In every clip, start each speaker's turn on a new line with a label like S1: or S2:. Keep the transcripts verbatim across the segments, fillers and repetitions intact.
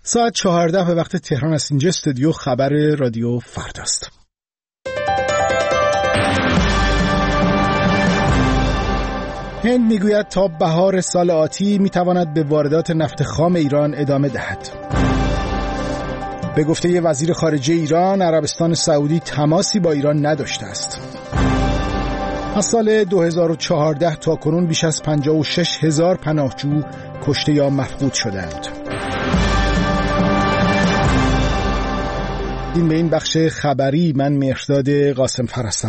S1: ساعت چهارده به وقت تهران است. اینجا استودیو خبر رادیو فرداست. هند میگوید تا بهار سال آتی میتواند به واردات نفت خام ایران ادامه دهد. به گفته وزیر خارجه ایران، عربستان سعودی تماسی با ایران نداشته است. از سال دو هزار و چهارده تا کنون بیش از پنجاه و شش هزار پناهجو کشته یا مفقود شدند. این به این بخش خبری. من مهرداد قاسم فر هستم.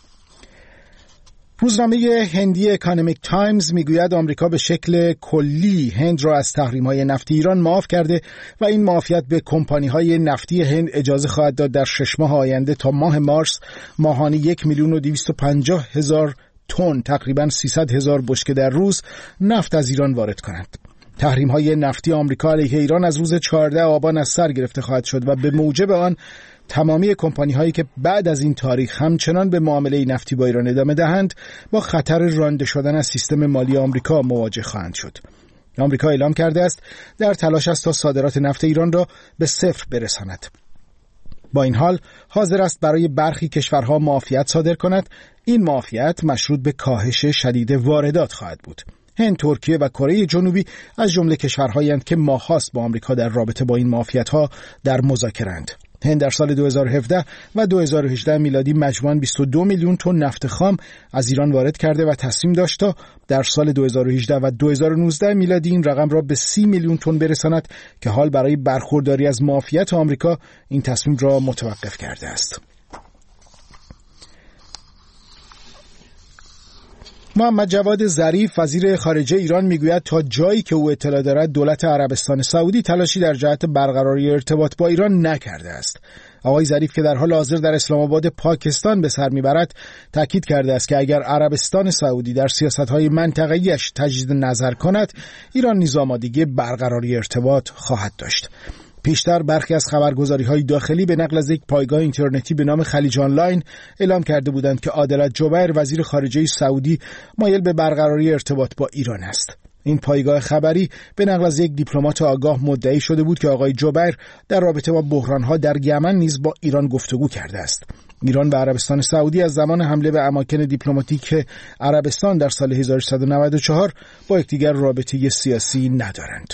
S1: روزنامه هندی اکانومیک تایمز میگوید آمریکا به شکل کلی هند را از تحریم‌های نفتی ایران معاف کرده و این معافیت به کمپانی‌های نفتی هند اجازه خواهد داد در شش ماه آینده تا ماه مارس ماهانه یک میلیون و دویست و پنجاه هزار تن، تقریباً سیصد هزار بشکه در روز، نفت از ایران وارد کنند. تحریم‌های نفتی آمریکا علیه ایران از روز چهاردهم آبان از سر گرفته خواهد شد و به موجب آن تمامی کمپانی‌هایی که بعد از این تاریخ همچنان به معامله نفتی با ایران ادامه دهند با خطر رانده شدن از سیستم مالی آمریکا مواجه خواهند شد. آمریکا اعلام کرده است در تلاش است تا صادرات نفت ایران را به صفر برساند. با این حال حاضر است برای برخی کشورها معافیت صادر کند. این معافیت مشروط به کاهش شدید واردات خواهد بود. هند، ترکیه و کره جنوبی از جمله کشورهایی هستند که ماه‌هاست با آمریکا در رابطه با این معافیت‌ها در مذاکره‌اند. هند در سال دو هزار و هفده و دو هزار و هجده میلادی مجموعاً بیست و دو میلیون تن نفت خام از ایران وارد کرده و تصمیم داشت تا در سال دو هزار و هجده و دو هزار و نوزده میلادی این رقم را به سی میلیون تن برساند که حال برای برخورداری از معافیت آمریکا این تصمیم را متوقف کرده است. محمد جواد ظریف وزیر خارجه ایران میگوید تا جایی که او اطلاع دارد دولت عربستان سعودی تلاشی در جهت برقراری ارتباط با ایران نکرده است. آقای ظریف که در حال حاضر در اسلام آباد پاکستان به سر میبرد تاکید کرده است که اگر عربستان سعودی در سیاست‌های منطقه‌ایش تجدید نظر کند، ایران نیز آمادگی برقراری ارتباط خواهد داشت. پیشتر برخی از خبرگزاری‌های داخلی به نقل از یک پایگاه اینترنتی به نام خلیج آنلاین اعلام کرده بودند که عادلت جبیر وزیر خارجه سعودی مایل به برقراری ارتباط با ایران است. این پایگاه خبری به نقل از یک دیپلمات آگاه مدعی شده بود که آقای جبیر در رابطه با بحران‌ها در یمن نیز با ایران گفتگو کرده است. ایران و عربستان سعودی از زمان حمله به اماکن دیپلماتیک عربستان در سال هزار و سیصد و نود و چهار با یکدیگر رابطه سیاسی ندارند.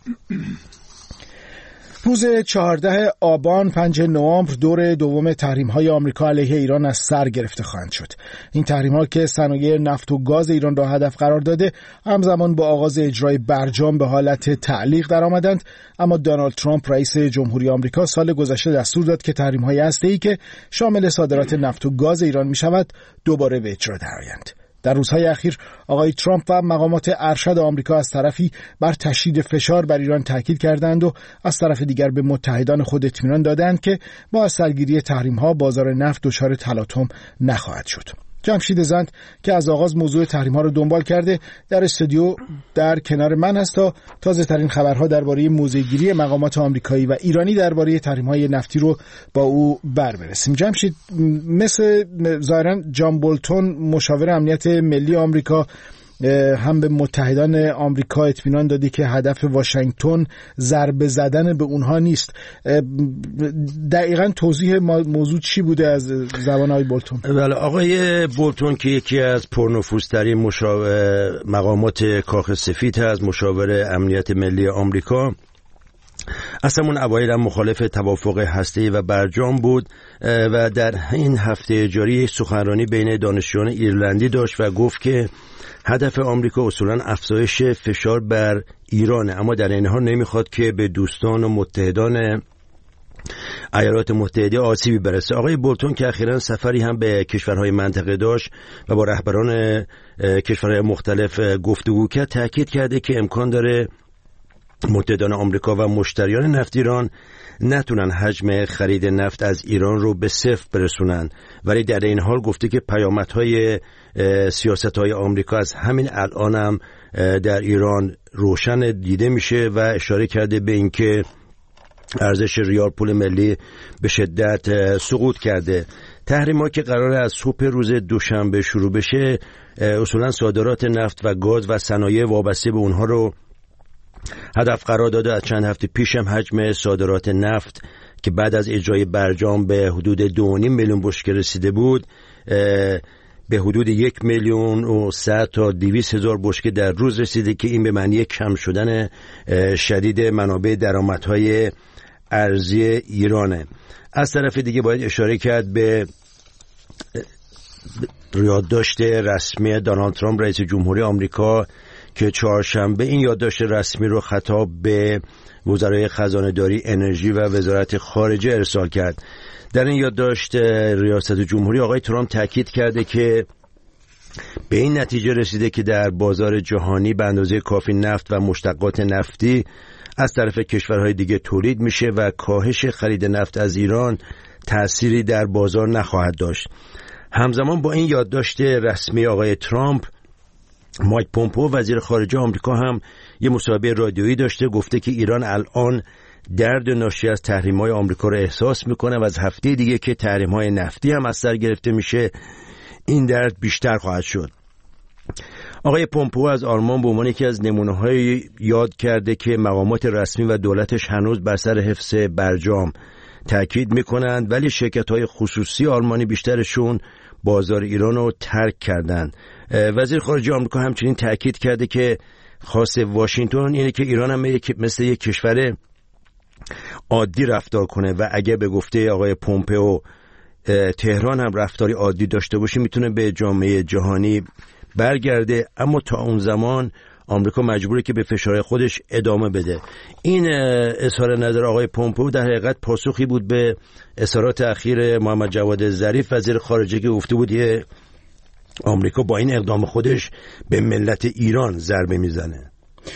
S1: روز چهاردهم آبان پنجم نوامبر دور دوم تحریم‌های آمریکا علیه ایران از سر گرفته خواهند شد. این تحریم‌ها که صنایع نفت و گاز ایران را هدف قرار داده، همزمان با آغاز اجرای برجام به حالت تعلیق درآمدند، اما دونالد ترامپ رئیس جمهوری آمریکا سال گذشته دستور داد که تحریم‌های هسته‌ای که شامل صادرات نفت و گاز ایران می‌شود دوباره به اجرا درآیند. در روزهای اخیر آقای ترامپ و مقامات ارشد آمریکا از طرفی بر تشدید فشار بر ایران تاکید کردند و از طرف دیگر به متحدان خود اطمینان دادند که با سرگیری تحریم‌ها بازار نفت دچار تلاطم نخواهد شد. جمشید زند که از آغاز موضوع تحریم‌ها رو دنبال کرده در استودیو در کنار من هست تا تازه‌ترین خبرها درباره موضع‌گیری مقامات آمریکایی و ایرانی درباره تحریم‌های نفتی رو با او بررسیم. جمشید، مثل ظاهراً جان بولتون مشاور امنیت ملی آمریکا هم به متحدان آمریکا اطمینان دادی که هدف واشنگتن ضربه زدن به اونها نیست. دقیقاً توضیح موضوع چی بوده از زبان آقای بولتون؟
S2: بله، آقای بولتون که یکی از پرنفوذترین مشاور مقامات کاخ سفید هست، مشاور امنیت ملی آمریکا، از همون اوایل هم مخالف توافق هسته‌ای و برجام بود و در این هفته جاری سخنرانی بین دانشجویان ایرلندی داشت و گفت که هدف آمریکا اصولاً افزایش فشار بر ایرانه، اما در این حال نمیخواد که به دوستان و متحدان ایالات متحده آسیبی برسه. آقای بولتون که اخیراً سفری هم به کشورهای منطقه داشت و با رهبران کشورهای مختلف گفتگو کرد، تاکید کرده که امکان داره متحدان آمریکا و مشتریان نفت ایران نتونن حجم خرید نفت از ایران رو به صفر برسونن، ولی در این حال گفته که پیامدهای سیاست‌های آمریکا از همین الان هم در ایران روشن دیده میشه و اشاره کرده به اینکه ارزش ریال پول ملی به شدت سقوط کرده. تحریم‌ها که قراره از صبح روز دوشنبه شروع بشه، اصولا صادرات نفت و گاز و صنایع وابسته به اونها رو هدف قرار داده. از چند هفته پیش هم حجم صادرات نفت که بعد از اجرای برجام به حدود دو و نیم میلیون بشکه رسیده بود به حدود یک میلیون و صد تا دویست هزار بشکه در روز رسیده که این به معنی کم شدن شدید منابع درآمدهای ارزی ایرانه. از طرف دیگه باید اشاره کرد به یادداشت رسمی دونالد ترامپ رئیس جمهوری آمریکا که چهارشنبه این یادداشت رسمی رو خطاب به وزرای خزانه‌داری، انرژی و وزارت خارجه ارسال کرد. در این یادداشت ریاست جمهوری آقای ترامپ تاکید کرده که به این نتیجه رسیده که در بازار جهانی به اندازه کافی نفت و مشتقات نفتی از طرف کشورهای دیگه تولید میشه و کاهش خرید نفت از ایران تأثیری در بازار نخواهد داشت. همزمان با این یادداشت رسمی آقای ترامپ، مایک پومپئو وزیر خارجه آمریکا هم یه مصاحبه رادیویی داشته، گفته که ایران الان درد ناشی از تحریم‌های آمریکا رو احساس میکنه و از هفته دیگه که تحریم‌های نفتی هم از سر گرفته میشه این درد بیشتر خواهد شد. آقای پومپئو از آلمان به عنوان یکی از نمونه‌های یاد کرده که مقامات رسمی و دولتش هنوز بر سر حفظ برجام تاکید میکنند، ولی شرکت‌های خصوصی آلمانی بیشترشون بازار ایران رو ترک کردند. وزیر خارجه آمریکا همچنین تاکید کرده که خاص واشنگتن اینه که ایران هم مثل یک کشور عادی رفتار کنه و اگه به گفته آقای پومپئو تهران هم رفتاری عادی داشته باشه میتونه به جامعه جهانی برگرده، اما تا اون زمان آمریکا مجبوره که به فشار خودش ادامه بده. این اظهار نظر آقای پومپئو در حقیقت پاسخی بود به اظهارات اخیر محمد جواد ظریف وزیر خارجه که گفته بود یه آمریکا با این اقدام خودش به ملت ایران ضربه میزنه.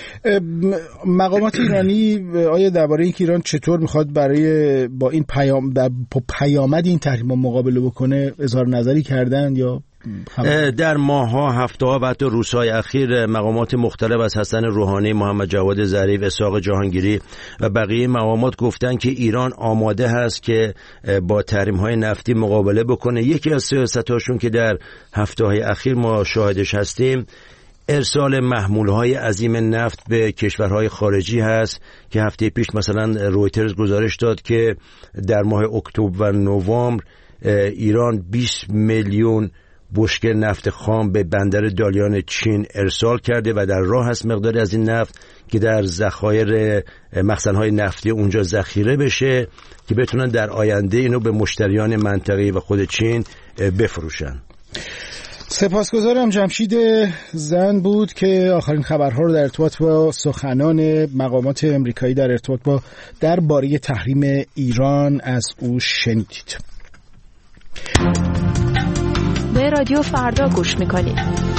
S1: مقامات ایرانی آیا درباره اینکه ایران چطور میخواد برای با این پیام با پیامد این تحریم مقابله بکنه اظهار نظری کردن یا
S2: در ماه‌ها، هفته‌ها و حتی روزهای اخیر مقامات مختلف از حسن روحانی، محمد جواد ظریف، اسحاق جهانگیری و بقیه مقامات گفتن که ایران آماده هست که با تحریم‌های نفتی مقابله بکنه. یکی از سیاست‌هاشون که در هفته‌های اخیر ما شاهدش هستیم ارسال محمول‌های عظیم نفت به کشورهای خارجی هست که هفته پیش مثلا رویترز گزارش داد که در ماه اکتبر و نوامبر ایران بیست میلیون بشکه نفت خام به بندر دالیان چین ارسال کرده و در راه هست مقداری از این نفت که در ذخایر مخزن‌های نفتی اونجا ذخیره بشه که بتونن در آینده اینو به مشتریان منطقه‌ای و خود چین بفروشن.
S1: سپاسگزارم. جمشید زن بود که آخرین خبرها رو در ارتباط با سخنان مقامات امریکایی در ارتباط با درباره تحریم ایران از او شنیدید.
S3: به رادیو فردا گوش میکنید.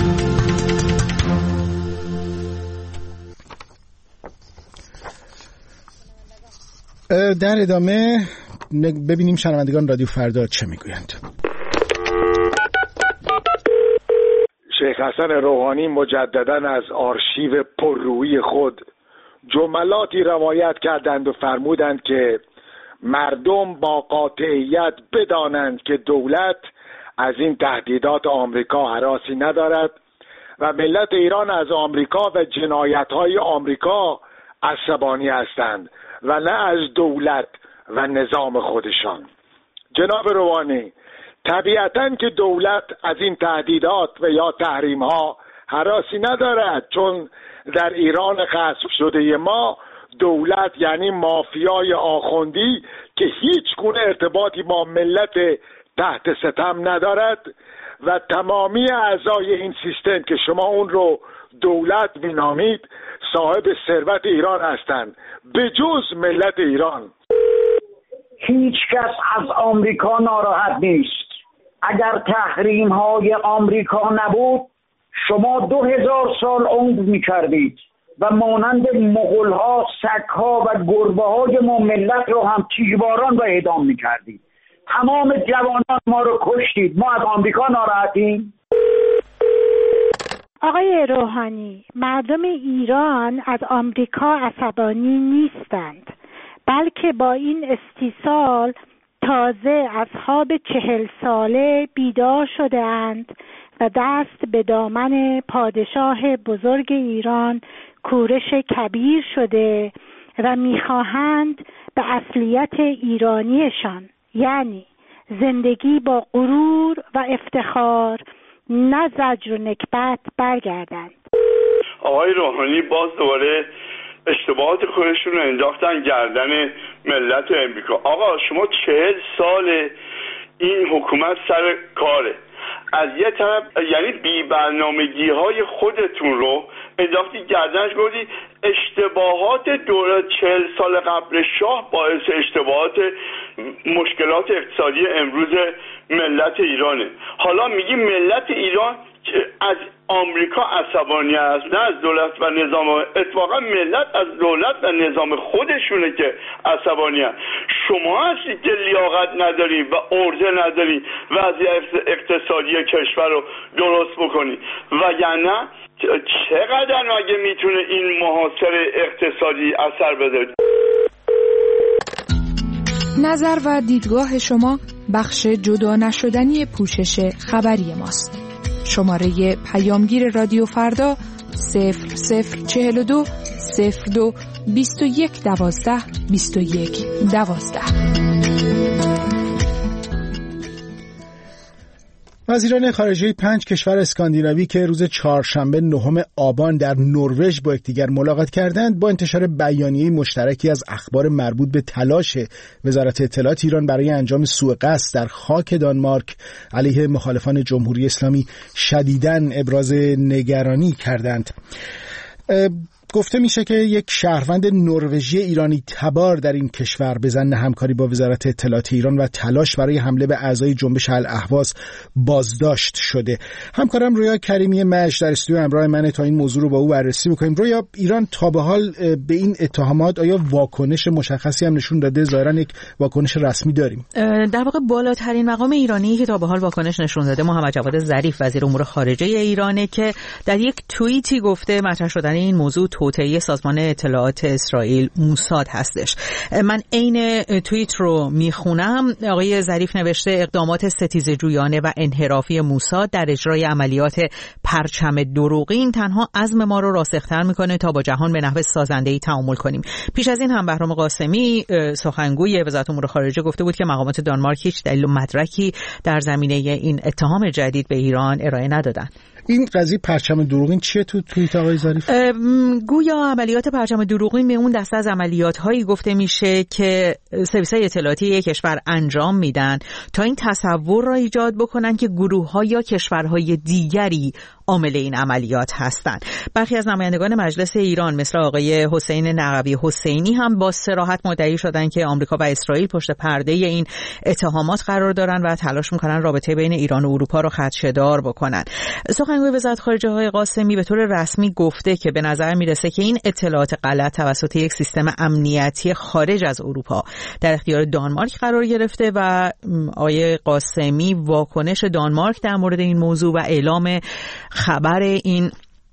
S1: در ادامه ببینیم شنوندگان رادیو فردا چه میگویند.
S4: شیخ حسن روحانی مجدداً از آرشیو پررویی خود جملاتی روایت کردند و فرمودند که مردم با قاطعیت بدانند که دولت از این تهدیدات آمریکا هراسی ندارد و ملت ایران از آمریکا و جنایت‌های آمریکا عصبانی هستند و نه از دولت و نظام خودشان. جناب روحانی، طبیعتاً که دولت از این تهدیدات و یا تحریم‌ها هراسی ندارد، چون در ایران غصب شده ما دولت یعنی مافیای آخوندی که هیچ گونه ارتباطی با ملت تحت ستم ندارد و تمامی اعضای این سیستم که شما اون رو دولت مینامید صاحب ثروت ایران هستند به جز ملت ایران.
S5: هیچ کس از آمریکا ناراحت نیست. اگر تحریم های آمریکا نبود شما دو هزار سال عمر میکردید و مانند مغول ها، سگ ها و گربه های ما ملت رو هم تیرباران و اعدام میکردید. تمام جوانان ما رو کشتید. ما از آمریکا ناراحتیم؟
S6: آقای روحانی، مردم ایران از آمریکا عصبانی نیستند، بلکه با این استیصال تازه از خواب چهل ساله بیدار شده‌اند و دست به دامن پادشاه بزرگ ایران کورش کبیر شده و میخواهند به اصلیت ایرانیشان، یعنی زندگی با غرور و افتخار، نه زجر و نکبت، برگردند.
S7: آقای روحانی باز دوباره اشتباهات خودشون رو انداختن گردن ملت امریکا. آقا شما چهل سال این حکومت سر کاره، از یه طرف یعنی بی برنامگی های خودتون رو انداختی گردنش، گفتی اشتباهات دوران چهل سال قبل شاه باعث اشتباهات مشکلات اقتصادی امروز ملت ایرانه. حالا میگی ملت ایران از آمریکا عصبانی است، نه از دولت و نظام. اتفاقا ملت از دولت و نظام خودشونه که عصبانی است. شما هستید که لیاقت نداری و عرضه نداری وضعیت اقتصادی کشور رو درست بکنی، وگرنه چقدر مگه میتونه این محاصره اقتصادی اثر بذاره؟
S8: نظر و دیدگاه شما بخش جدا نشدنی پوشش خبری ماست. شماره پیامگیر رادیو فردا صفر صفر چهل و دو صفر دو بیست و یک دوازده بیست و یک دوازده.
S1: وزیران خارجه پنج کشور اسکاندیناوی که روز چهارشنبه نهم آبان در نروژ با یکدیگر ملاقات کردند، با انتشار بیانیه مشترکی از اخبار مربوط به تلاش وزارت اطلاعات ایران برای انجام سوء قصد در خاک دانمارک علیه مخالفان جمهوری اسلامی شدیداً ابراز نگرانی کردند. گفته میشه که یک شهروند نروژی ایرانی تبار در این کشور به ظن همکاری با وزارت اطلاعات ایران و تلاش برای حمله به اعضای جنبش الاهواز بازداشت شده. همکارم رویا کریمی مجد در استودیو همراه منه تا این موضوع رو با او بررسی بکنیم. رویا، ایران تا به حال به این اتهامات آیا واکنش مشخصی هم نشون داده؟ ظاهرا یک واکنش رسمی داریم.
S9: در واقع بالاترین مقام ایرانی که تا به حال واکنش نشون داده محمد جواد ظریف وزیر امور خارجه ایرانه که در یک توییتی گفته مطرح شدن این موضوع توطئه سازمان اطلاعات اسرائیل موساد هستش. من عین توییت رو میخونم. آقای ظریف نوشته اقدامات ستیزجویانه و انحرافی موساد در اجرای عملیات پرچم دروغین تنها عزم ما رو راسختر میکنه تا با جهان به نحو سازنده‌ای تعامل کنیم. پیش از این هم بهرام قاسمی سخنگوی وزارت امور خارجه گفته بود که مقامات دانمارک هیچ دلیل و مدرکی در زمینه این اتهام جدید به ایران ارائه ندادن.
S1: این قضیه پرچم دروغین چیه تو توییت آقای ظریف؟
S9: گویا عملیات پرچم دروغین به اون دسته از عملیات هایی گفته میشه که سرویس‌های اطلاعاتی یک کشور انجام میدن تا این تصور را ایجاد بکنن که گروه‌ها یا کشورهای دیگری عامل این عملیات هستند. برخی از نمایندگان مجلس ایران مثل آقای حسین نقوی حسینی هم با صراحت مدعی شدن که آمریکا و اسرائیل پشت پرده این اتهامات قرار دارن و تلاش میکنن رابطه بین ایران و اروپا رو خدشه‌دار بکنن. سخنگوی وزارت خارجه آقای قاسمی به طور رسمی گفته که به نظر میرسه که این اطلاعات غلط توسط یک سیستم امنیتی خارج از اروپا در اختیار دانمارک قرار گرفته و آقای قاسمی واکنش دانمارک در مورد این موضوع و اعلام خبر این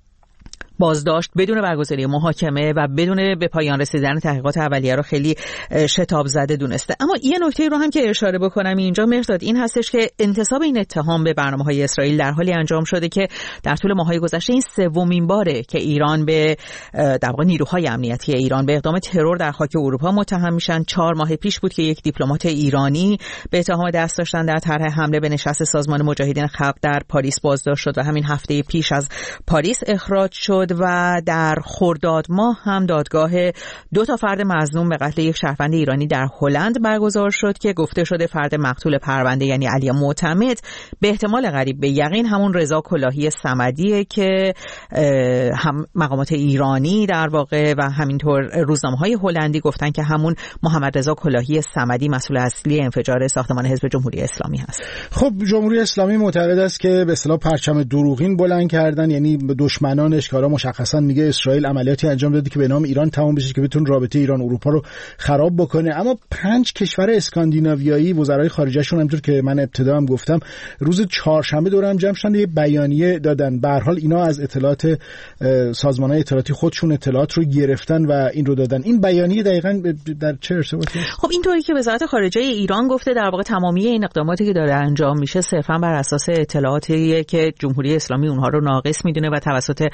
S9: بازداشت بدون برگزاری محاکمه و بدون به پایان رسیدن تحقیقات اولیه رو خیلی شتاب زده دونسته. اما یه نکته رو هم که اشاره بکنم اینجا مرداد، این هستش که انتساب این اتهام به برنامه‌های اسرائیل در حالی انجام شده که در طول ماه‌های گذشته این سومین باره که ایران به در واقع نیروهای امنیتی ایران به اقدام ترور در خاک اروپا متهم میشن. چهار ماه پیش بود که یک دیپلمات ایرانی به اتهام دست داشتن در طرح حمله به نشست سازمان مجاهدین خلق در پاریس بازداشت شد و همین هفته پیش از پاریس اخراج شد و در خرداد ماه هم دادگاه دو تا فرد مظنون به قتل یک شهروند ایرانی در هلند برگزار شد که گفته شده فرد مقتول پرونده یعنی علی معتمد به احتمال قریب به یقین همون رضا کلاهی صمدیه که هم مقامات ایرانی در واقع و همینطور روزنامه‌های هلندی گفتن که همون محمد رضا کلاهی صمدی مسئول اصلی انفجار ساختمان حزب جمهوری اسلامی هست.
S1: خب جمهوری اسلامی معتقد است که به اصطلاح پرچم دروغین بلند کردن، یعنی دشمنانش که مشخصا میگه اسرائیل عملیاتی انجام داده که به نام ایران تمام بشه که بتونه رابطه ایران اروپا رو خراب بکنه. اما پنج کشور اسکاندیناویایی وزرای خارجه‌شون همونطور که من ابتدا هم گفتم روز چهارشنبه دور هم جمع شدن، یه بیانیه دادن. به هر حال اینا از اطلاعات سازمان‌های اطلاعاتی خودشون اطلاعات رو گرفتن و این رو دادن. این بیانیه دقیقاً در چه ارتباطی؟
S9: خب اینطوری که وزارت خارجه ایران گفته در واقع تمامی این اقداماتی که داره انجام میشه صرفاً بر اساس اطلاعاتی که جمهوری اسلامی اونها رو ناقص میدونه و توسط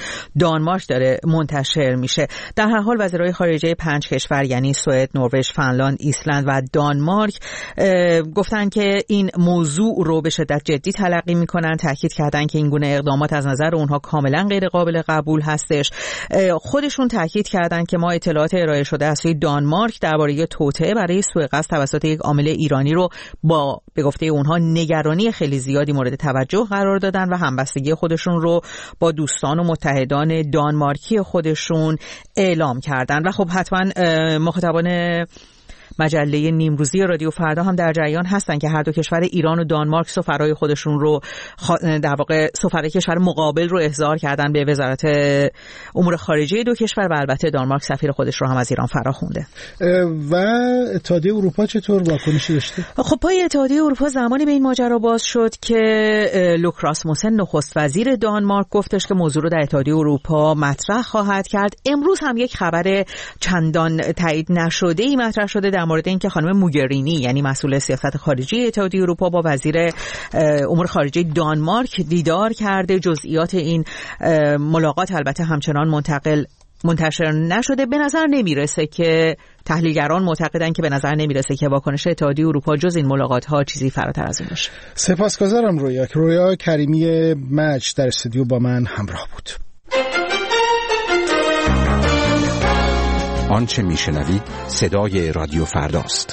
S9: دانمارک داره منتشر میشه. در هر حال وزرای خارجه پنج کشور یعنی سوئد، نروژ، فنلاند، ایسلند و دانمارک گفتن که این موضوع رو به شدت جدی تلقی میکنن، تاکید کردن که این گونه اقدامات از نظر اونها کاملا غیر قابل قبول هستش. خودشون تاکید کردن که ما اطلاعات ارائه شده از سوی دانمارک درباره توطئه برای سوء قصد توسط یک عامل ایرانی رو با به گفته اونها نگرانی خیلی زیادی مورد توجه قرار دادن و همبستگی خودشون رو با دوستان و متحدان دانمارکی خودشون اعلام کردن. و خب حتما مخاطبان مجله نیمروزی رادیو فردا هم در جریان هستن که هر دو کشور ایران و دانمارک سفرای خودشون رو در واقع سفرای کشور مقابل رو احضار کردن به وزارت امور خارجه دو کشور و البته دانمارک سفیر خودش رو هم از ایران فراخونده.
S1: و اتحادیه اروپا چطور واکنشی داشته؟
S9: خب پای اتحادیه اروپا زمانی به این ماجرا باز شد که لوک راسموسن نخست وزیر دانمارک گفتش که موضوع رو در اتحادیه اروپا مطرح خواهد کرد. امروز هم یک خبر چندان تایید نشده‌ای مطرح شده در مورد اینکه خانم موگرینی یعنی مسئول سیاست خارجی اتحادیه اروپا با وزیر امور خارجه دانمارک دیدار کرده. جزئیات این ملاقات البته همچنان منتقل منتشر نشده. به نظر نمیرسه که تحلیلگران معتقدن که به نظر نمیرسه که واکنش اتحادیه اروپا جز این ملاقات ها چیزی فراتر از این باشه.
S1: سپاسگزارم رویا. رویا کریمی مجد در استودیو با من همراه بود.
S10: آنچه میشنوید صدای رادیو فرداست.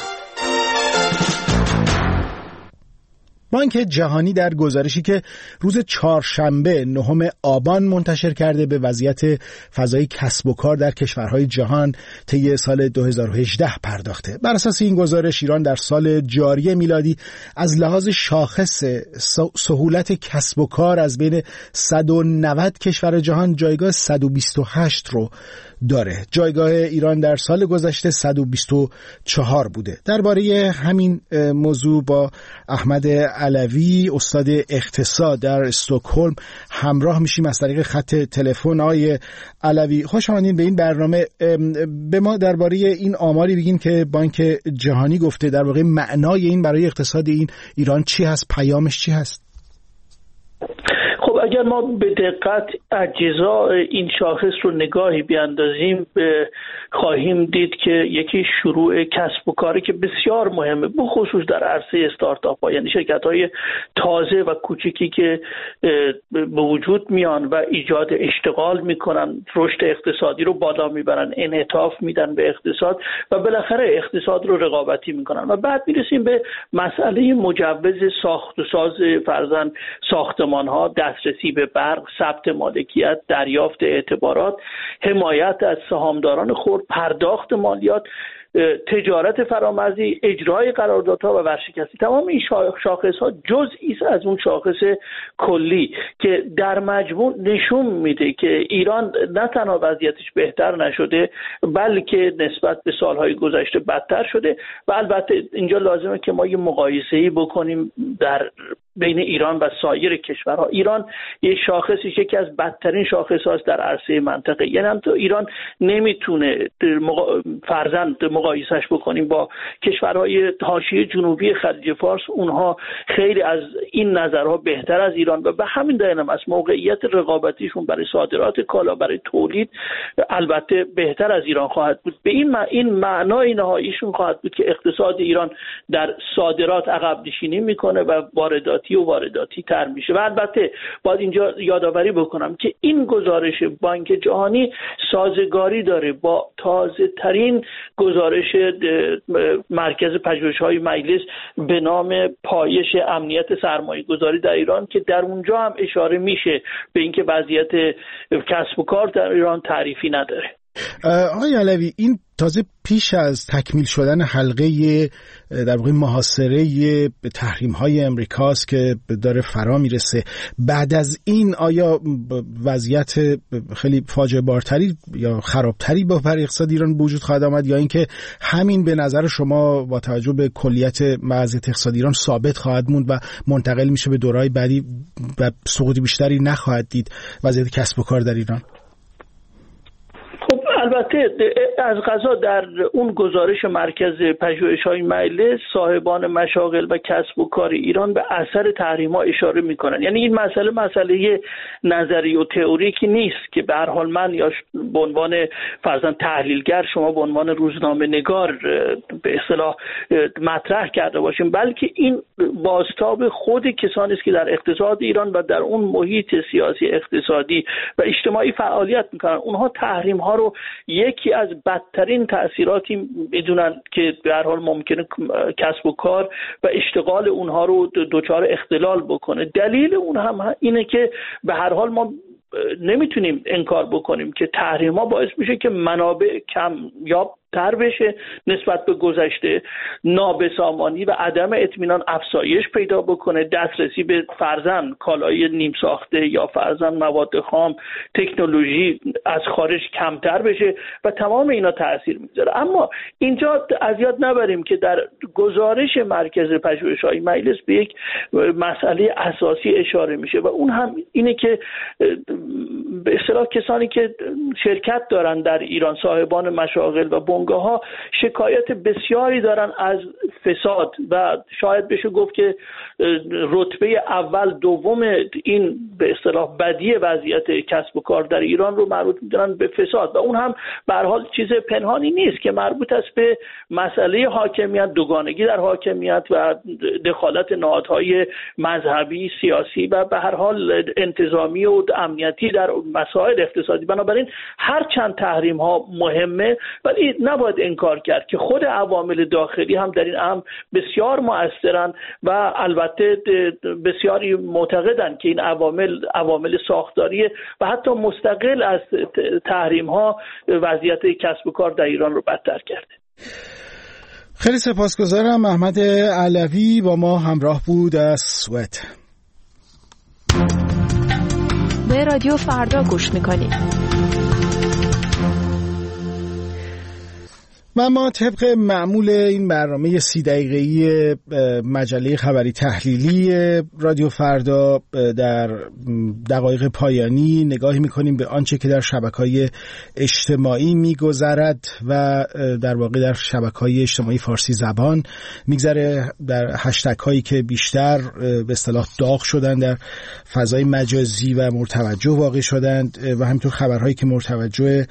S1: بانک جهانی در گزارشی که روز چهارشنبه نهم آبان منتشر کرده به وضعیت فضای کسب و کار در کشورهای جهان طی سال دو هزار و هجده پرداخته. بر اساس این گزارش ایران در سال جاری میلادی از لحاظ شاخص سهولت کسب و کار از بین صد و نود کشور جهان جایگاه صد و بیست و هشت رو داره. جایگاه ایران در سال گذشته صد و بیست و چهار بوده. درباره همین موضوع با احمد علوی استاد اقتصاد در استکهلم همراه میشیم از طریق خط تلفن. آقای علوی خوش آمدید به این برنامه. به ما درباره این آماری بگین که بانک جهانی گفته، در واقع معنای این برای اقتصاد این ایران چی هست، پیامش چی هست؟
S11: خب اگر ما به دقت اجزای این شاخص رو نگاهی بیاندازیم خواهیم دید که یکی شروع کسب و کاری که بسیار مهمه، بخصوص در عرصه استارتاپ ها، یعنی شرکت های تازه و کوچیکی که به وجود میان و ایجاد اشتغال میکنن، رشد اقتصادی رو بالا میبرن، انعطاف میدن به اقتصاد و بالاخره اقتصاد رو رقابتی میکنن. و بعد میرسیم به مسئله مجوز ساخت و ساز فرضاً ساختمان ها، دسترسی به برق، ثبت مالکیت، دریافت اعتبارات، حمایت از سهامداران خرد، پرداخت مالیات، تجارت فرامرزی، اجرای قراردادها و ورشکستی. تمام این شاخص‌ها جزئی از اون شاخص کلی که در مجموع نشون میده که ایران نه تنها وضعیتش بهتر نشده بلکه نسبت به سالهای گذشته بدتر شده. و البته اینجا لازمه که ما یه مقایسه‌ای بکنیم در بین ایران و سایر کشورها. ایران یه شاخصی که از بدترین شاخص‌هاست در عرصه منطقه، یعنی هم تو ایران نمیتونه مقا... فرزند مقایسش بکنیم با کشورهای حاشیه جنوبی خلیج فارس. اونها خیلی از این نظرها بهتر از ایران و به همین دلیل هم از موقعیت رقابتیشون برای صادرات کالا، برای تولید البته بهتر از ایران خواهد بود. به این مع... این معنای نهاییشون خواهد بود که اقتصاد ایران در صادرات عقب نشینی میکنه و واردات و وارداتی تر میشه. و البته باید اینجا یادآوری بکنم که این گزارش بانک جهانی سازگاری داره با تازه ترین گزارش مرکز پژوهش‌های مجلس به نام پایش امنیت سرمایه گذاری در ایران که در اونجا هم اشاره میشه به اینکه وضعیت کسب و کار در ایران تعریفی نداره.
S1: آقای علوی، این تازه پیش از تکمیل شدن حلقه در واقع محاصره تحریم‌های امریکاست که داره فرا میرسه. بعد از این آیا وضعیت خیلی فاجعه بارتری یا خرابتری با برای اقتصاد ایران وجود خواهد آمد، یا اینکه همین به نظر شما با توجه به کلیت وضعیت اقتصاد ایران ثابت خواهد موند و منتقل میشه به دورهای بعدی و سقوط بیشتری نخواهد دید وضعیت کسب و کار در ایران؟
S11: خب البته البته از قضا در اون گزارش مرکز پژوهش‌های مجلس صاحبان مشاغل و کسب و کار ایران به اثر تحریم‌ها اشاره می‌کنن. یعنی این مسئله مسئله نظری و تئوریکی نیست که به هر حال من یا به عنوان فرضاً تحلیلگر، شما به عنوان روزنامه‌نگار به اصطلاح مطرح کرده باشیم، بلکه این بازتاب خود کسانی است که در اقتصاد ایران و در اون محیط سیاسی، اقتصادی و اجتماعی فعالیت میکنن. اونها تحریم ها رو یکی از بدترین تأثیراتی میدونن که به هر حال ممکنه کسب و کار و اشتغال اونها رو دچار اختلال بکنه. دلیل اون هم اینه که به هر حال ما نمیتونیم انکار بکنیم که تحریم ها باعث میشه که منابع کم یا تر بشه نسبت به گذشته، نابسامانی و عدم اطمینان افزایش پیدا بکنه، دسترسی به فرضاً کالای نیم ساخته یا فرضاً مواد خام، تکنولوژی از خارج کمتر بشه و تمام اینا تأثیر میذاره. اما اینجا از یاد نبریم که در گزارش مرکز پژوهش‌های مجلس به یک مسئله اساسی اشاره میشه و اون هم اینه که به اصطلاح کسانی که شرکت دارن در ایران، صاحبان مشاغل و بنگاه ها، شکایت بسیاری دارن از فساد و شاید بشه گفت که رتبه اول دوم این به اصطلاح بدی وضعیت کسب و کار در ایران رو مربوط می‌دونن به فساد و اون هم به هر حال چیز پنهانی نیست که مربوط است به مسئله حاکمیت، دوگانگی در حاکمیت و دخالت نهادهای مذهبی، سیاسی و به هر حال انتظامی و امنیتی در مسائل اقتصادی. بنابراین هر چند تحریم ها مهمه، ولی نباید انکار کرد که خود عوامل داخلی هم در این امر بسیار مؤثرن و البته بسیاری معتقدن که این عوامل عوامل ساختاریه و حتی مستقل از تحریم ها وضعیت کسب و کار در ایران رو بدتر کرده.
S1: خیلی سپاسگزارم. احمد علوی با ما همراه بود از سوئد.
S3: به رادیو فردا گوش میکنید.
S1: و ما طبق معمول این برنامه سی دقیقه‌ای مجله خبری تحلیلی رادیو فردا در دقایق پایانی نگاهی می‌کنیم به آنچه که در شبکه‌های اجتماعی می‌گذرد و در واقع در شبکه‌های اجتماعی فارسی زبان می‌گذره، در هشتگ‌هایی که بیشتر به اصطلاح داغ شدن در فضای مجازی و مرتوجه واقع شدند و همینطور خبرهایی که مرتوجه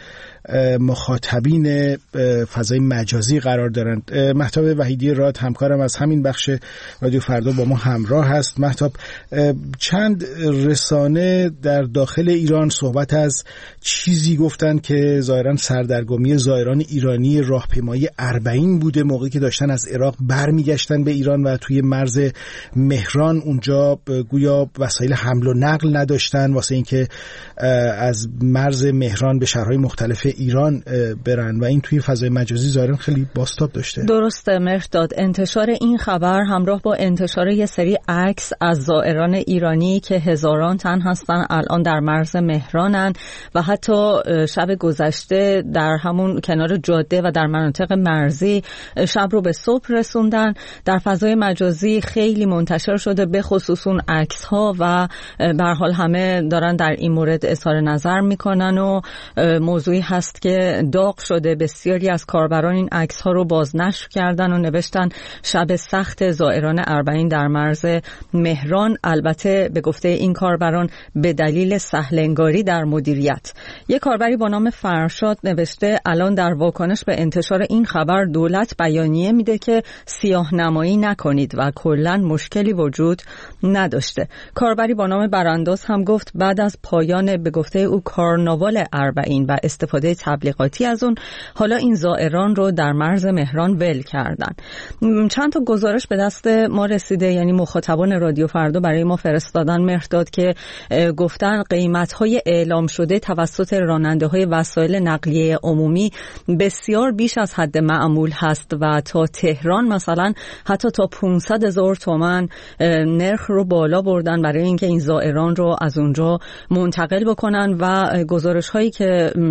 S1: مخاطبین فضای مجازی قرار دارند. مهتاب وحیدی راد همکارم از همین بخش رادیو فردا با ما همراه هست. مهتاب، چند رسانه در داخل ایران صحبت از چیزی گفتند که ظاهراً سردرگمی زائران ایرانی راهپیمایی اربعین بوده موقعی که داشتن از عراق برمیگشتن به ایران و توی مرز مهران اونجا گویا وسایل حمل و نقل نداشتن واسه اینکه از مرز مهران به شهرهای مختلف ایران برن و این توی فضای مجازی ظاهراً خیلی بازتاب داشته.
S12: درسته مهرداد. انتشار این خبر همراه با انتشار یه سری عکس از زائران ایرانی که هزاران تن هستن الان در مرز مهرانن و حتی شب گذشته در همون کنار جاده و در مناطق مرزی شب رو به صبح رسوندن، در فضای مجازی خیلی منتشر شده، به خصوص اون عکس ها و به هر حال همه دارن در این مورد اظهار نظر میکنن و موضوعی هست که داغ شده. بسیاری از کاربران این عکس ها رو بازنشر کردن و نوشتن شب سخت زائران اربعین در مرز مهران، البته به گفته این کاربران به دلیل سهلنگاری در مدیریت. یک کاربری با نام فرشاد نوشته الان در واکنش به انتشار این خبر دولت بیانیه میده که سیاه نمایی نکنید و کلاً مشکلی وجود نداشته. کاربری با نام برانداز هم گفت بعد از پایان به گفته او کارناوال اربعین و استفاده تبلیغاتی از اون، حالا این زائران رو در مرز مهران ول کردن. چند تا گزارش به دست ما رسیده، یعنی مخاطبان رادیو فردا برای ما فرستادن مهرداد که گفتن قیمت‌های اعلام شده توسط راننده‌های وسایل نقلیه عمومی بسیار بیش از حد معمول هست و تا تهران مثلا حتی تا پانصد هزار تومان نرخ رو بالا بردن برای اینکه این زائران رو از اونجا منتقل بکنن و گزارش‌هایی که رسیده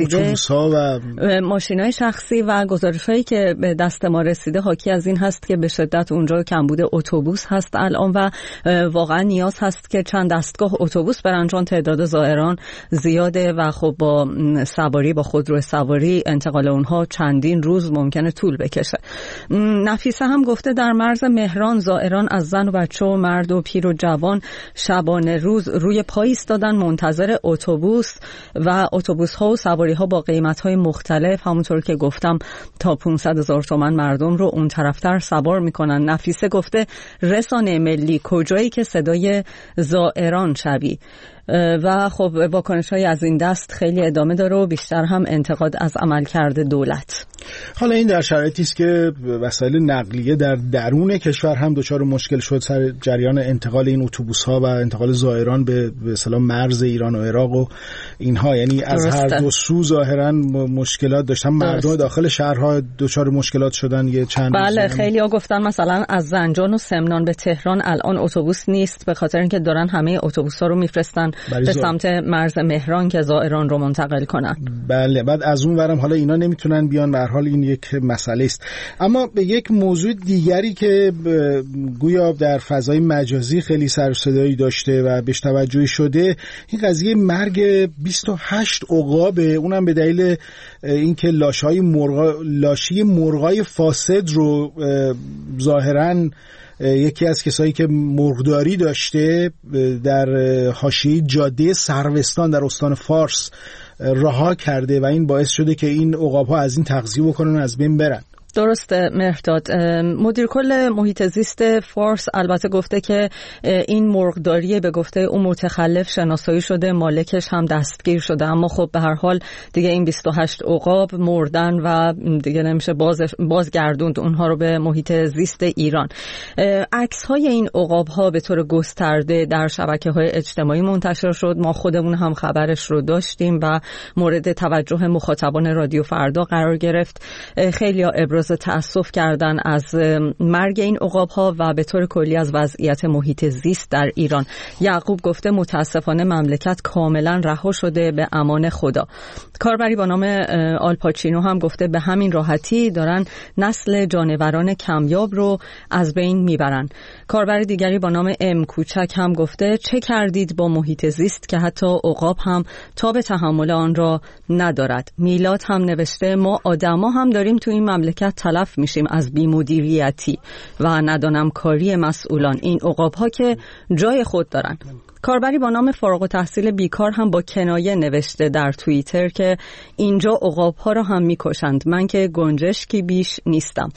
S1: اتوبوس‌ها و
S12: ماشین‌های شخصی و گزارش‌هایی که به دست ما رسیده حاکی از این هست که به شدت اونجا کمبود اتوبوس هست الان و واقعا نیاز هست که چند دستگاه اتوبوس برن، چون تعداد زائران زیاده و خب با سواری با خودرو سواری انتقال اونها چندین روز ممکنه طول بکشه. نفیسه هم گفته در مرز مهران زائران از زن و بچه و مرد و پیر و جوان شبانه روز روی پای ایستادن منتظر اتوبوس و اتوبوس ها و سواری ها با قیمت های مختلف، همونطور که گفتم تا پانصد هزار تومان مردم رو اون طرفتر سوار میکنن. نفیسه گفته رسانه ملی کجایی که صدای زائران شوی. و خب واکنش‌های از این دست خیلی ادامه داره و بیشتر هم انتقاد از عملکرد دولت.
S1: حالا این در شرایطی است که وسایل نقلیه در درون کشور هم دچار مشکل شد سر جریان انتقال این اتوبوس‌ها و انتقال زائران به به اصطلاح مرز ایران و عراق و اینها، یعنی از هر دو سو ظاهرا مشکلات داشتن. مردم داخل شهرها دچار مشکلات شدن یه چند
S12: بله خیلی‌ها گفتن مثلا از زنجان و سمنان به تهران الان اتوبوس نیست به خاطر اینکه دارن همه اتوبوس‌ها رو میفرستن به سمت مرز مهران که زائران رو منتقل کنن.
S1: بله بعد از اون ورم حالا اینا نمیتونن بیان، به هر حال این یک مسئله است. اما به یک موضوع دیگری که گویا در فضای مجازی خیلی سر و صدایی داشته و بهش توجهی شده، این قضیه مرگ بیست و هشت عقابه، اونم به دلیل اینکه لاشهای مرغا لاشی مرغای فاسد رو ظاهراً یکی از کسایی که مرغداری داشته در حاشیه جاده سروستان در استان فارس رها کرده و این باعث شده که این عقاب‌ها از این تغذیه بکنن و از بین برن.
S12: درسته مهرداد. مدیر کل محیط زیست فارس البته گفته که این مرغداری به گفته اون متخلف شناسایی شده، مالکش هم دستگیر شده، اما خب به هر حال دیگه این بیست و هشت عقاب مردن و دیگه نمیشه باز بازگردوند اونها رو به محیط زیست ایران. عکس های این عقاب ها به طور گسترده در شبکه های اجتماعی منتشر شد، ما خودمون هم خبرش رو داشتیم و مورد توجه مخاطبان رادیو فردا قرار گرفت. خیلی ابراز تأسف کردن از مرگ این عقاب‌ها و به طور کلی از وضعیت محیط زیست در ایران. یعقوب گفته متاسفانه مملکت کاملا رها شده به امان خدا. کاربری با نام آلپاچینو هم گفته به همین راحتی دارن نسل جانوران کمیاب رو از بین میبرن. کاربری دیگری با نام ام کوچک هم گفته چه کردید با محیط زیست که حتی عقاب هم تاب تحمل آن را ندارد. میلاد هم نوشته ما آدما هم داریم تو این مملکت تلف میشیم از بی‌مدیریتی و ندانم کاری مسئولان، این عقاب‌ها که جای خود دارن. کاربری با نام فارغ التحصیل بیکار هم با کنایه نوشته در توییتر که اینجا عقاب‌ها رو هم میکشند، من که گنجشکی بیش نیستم.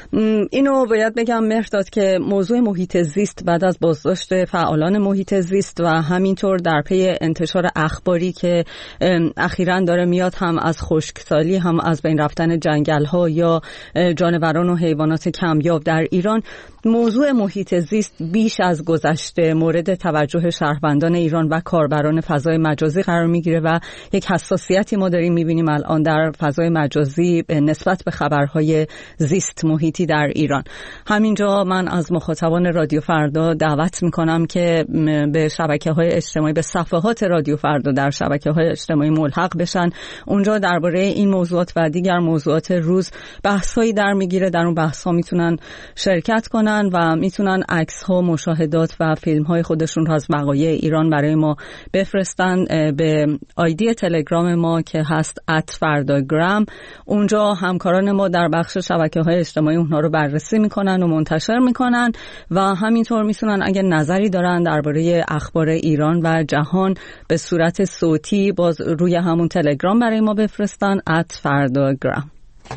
S12: اینو باید بگم مهرداد که موضوع محیط زیست بعد از بازداشت فعالان محیط زیست و همینطور در پی انتشار اخباری که اخیراً داره میاد هم از خشکسالی هم از بین رفتن جنگل‌ها یا جانوران و حیوانات کمیاب در ایران، موضوع محیط زیست بیش از گذشته مورد توجه شهروندان ایران و کاربران فضای مجازی قرار میگیره و یک حساسیتی ما داریم میبینیم الان در فضای مجازی نسبت به خبرهای زیست محیطی در ایران. همینجا من از مخاطبان رادیو فردا دعوت میکنم که به شبکه‌های اجتماعی، به صفحات رادیو فردا در شبکه‌های اجتماعی ملحق بشن. اونجا درباره این موضوعات و دیگر موضوعات روز بحث‌هایی در میگیره، در اون بحث‌ها میتونن شرکت کنن و میتونن عکس‌ها، مشاهدات و فیلم‌های خودشون رو از وقایع ایران برای ما بفرستن به آیدی تلگرام ما که هست ات فرداگرام. اونجا همکاران ما در بخش شبکه‌های اجتماعی اونها رو بررسی میکنن و منتشر میکنن و همینطور میتونن اگه نظری دارن درباره اخبار ایران و جهان به صورت صوتی باز روی همون تلگرام برای ما بفرستن ات فرداگرام.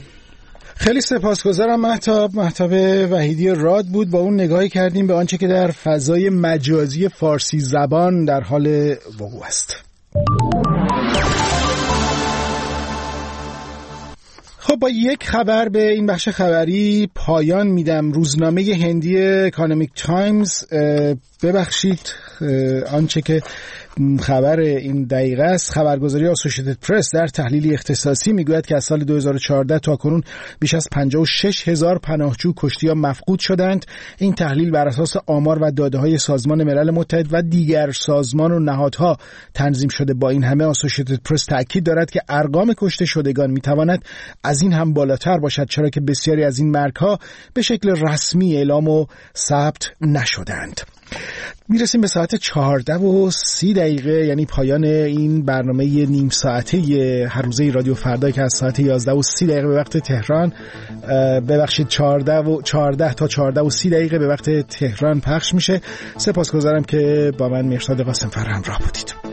S1: خیلی سپاسگزارم مهتاب. مهتاب وحیدی راد بود. با اون نگاهی کردیم به آنچه که در فضای مجازی فارسی زبان در حال وقوع است. خب با یک خبر به این بخش خبری پایان میدم. روزنامه هندی اکانومیک تایمز ببخشید آنچه که خبر این دقیقه است، خبرگزاری آسوشیتد پرس در تحلیلی اختصاصی میگوید که از سال دو هزار و چهارده تا کنون بیش از پنجاه و شش هزار پناهجو کشتی یا مفقود شدند. این تحلیل بر اساس آمار و داده‌های سازمان ملل متحد و دیگر سازمان و نهادها تنظیم شده. با این همه آسوشیتد پرس تأکید دارد که ارقام کشته شدگان میتواند از این هم بالاتر باشد، چرا که بسیاری از این مرگ‌ها به شکل رسمی اعلام و ثبت نشدند. میرسیم به ساعت چهارده و سی دقیقه، یعنی پایان این برنامه نیم ساعته هر روزه رادیو فردا که از ساعت یازده و سی دقیقه به وقت تهران ببخشید چهارده و چهارده تا چهارده و سی دقیقه به وقت تهران پخش میشه. سپاسگزارم که با من مرشاد قاسم فر همراه بودید.